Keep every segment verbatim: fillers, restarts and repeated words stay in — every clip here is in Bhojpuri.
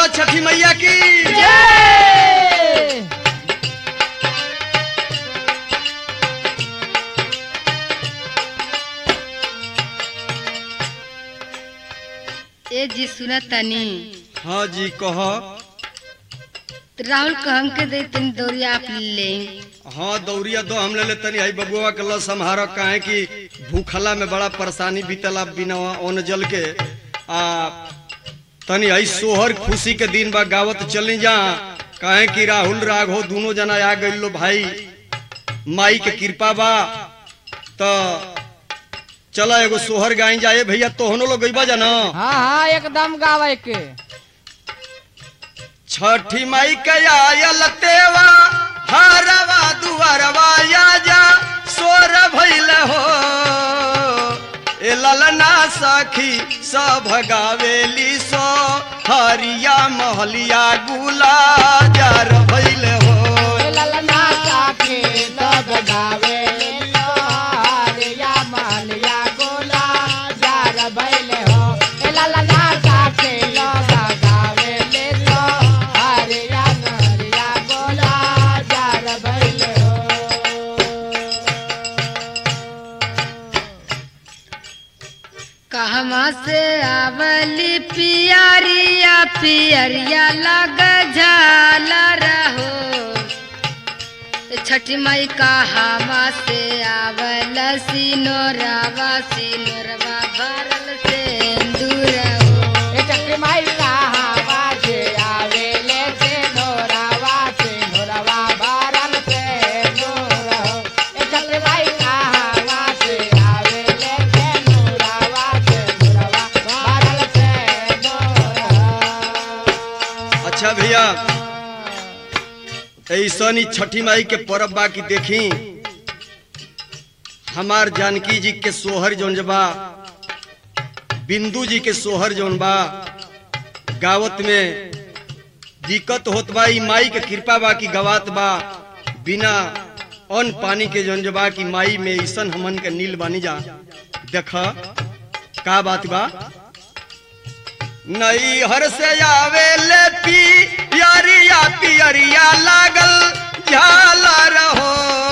बोलो छठी मैया की ए जी सुना तनी। हाँ जी कहो। राहुल कहम के दे तनी दौरिया आप ले। हाँ दौरिया दो हम ले ले तनी आई बबुआ के लो संहारो काहे कि भूखला में बड़ा परेशानी बीतला बिना ओन जल के आ तनी आई सोहर खुशी के दिन बा गावत चली जा काहे कि राहुल राघव दोनों जना आ गइलो भाई माई के कृपा बा तो चला एगो सोहर गाई जाए भैया तोहनो लोग गइबा जाना। हाँ हाँ एकदम गावे के छठी माई के आयल तेवा हरवा दुआरवा या जा सोर भइल हो ए ललना सखी सब गावेली सो हरिया महलिया गुला जार भइल हो ललना साके सब गावे हरिया महलिया गोला जार भइल हो ललना साके सब गावे ले तो हरिया महलिया गोला जार भइल हो। कहवा से आवली पियरिया पियरिया लग झाला रहो छठी माई कहवा से आवल सिनोरवा सिनोरवा भरल सिंदूर हो ए छठी माई कहवा से आवेले सिनोरवा सिनोरवा भरल सिंदूर हो ए छठी माई कहवा से आवेले सिनोरवा सिनोरवा भरल सिंदूर हो। अच्छा भैया ऐसा छठी माई के परब बा की देखी हमार जानकी जी के सोहर जौन बा बिंदु जी के सोहर जौन बा गावत में दिक्कत होत बा माई के कृपा बा की गवात बा बिना अन्न पानी के जौन बा की माई में ऐसन हमन के नील बानी जा देख का बात बा नई हर से आवे ले पी पियरिया पियरिया लागल झाला रहो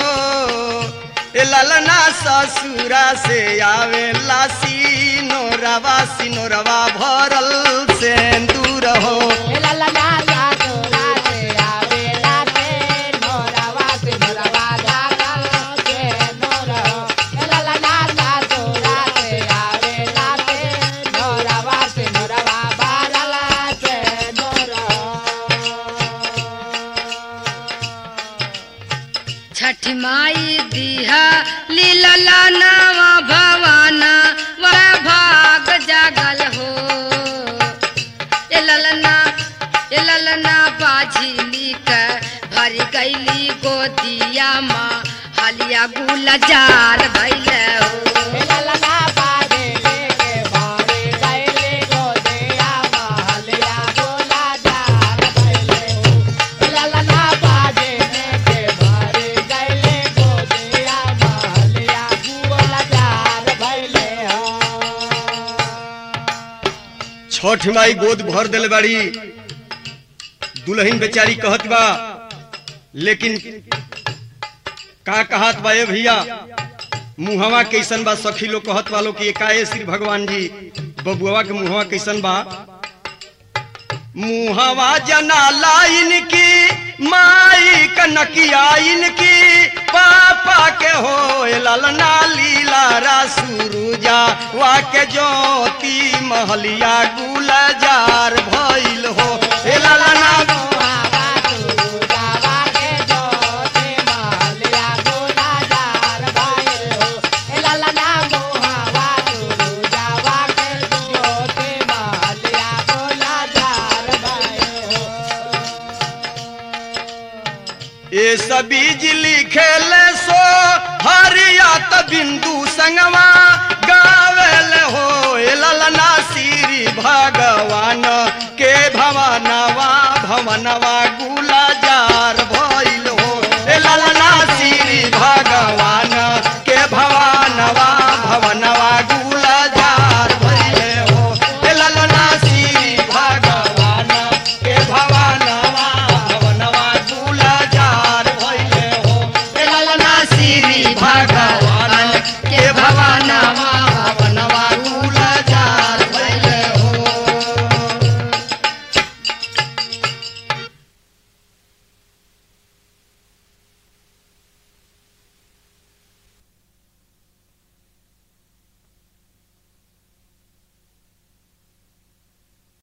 ए ललना ससुरा से आवे ला सिनोरवा सिनोरवा भरल सिंदूर हो ए ललना सासुरा से आवेला सिनोरवा सिनोरवा भरल सिंदूर हो ए ललना सासुरा से आवेला सिनोरवा सिनोरवा भरल सिंदूर हो। छठी माई दिहा लीला नावा भवाना वह भाग जागल हो ए ललना ए ललना बाझिली के भर गईली गोदिया माँ हलिया गुला जार भइल हो ए ललना बाजे लेके बारे गइले गोदिया महलिया गोला जार भइले हो ए ललना बाजे लेके बारे गइले गोदिया महलिया गोला जार भइले हो। छठ माई गोद भर दिल बाड़ी दुल्हन बेचारी कहत बा लेकिन का कहत बा ए भैया मुहवा कैसन बा सखी लोग कहत वालों कि एकाए श्री भगवान जी बबुआ के मुहवा कैसन बा मुहवा जना लाइन की माई कनकिया इनकी पापा के हो ललना लीला रासुरुजा वा के ज्योति महलिया गुलजार भइल हो ए ललना ए सबीज लिखेल सो हरिया त बिंदु संगवा गावेल हो ए ललना श्री भगवान के भवनवा भवनवा गुला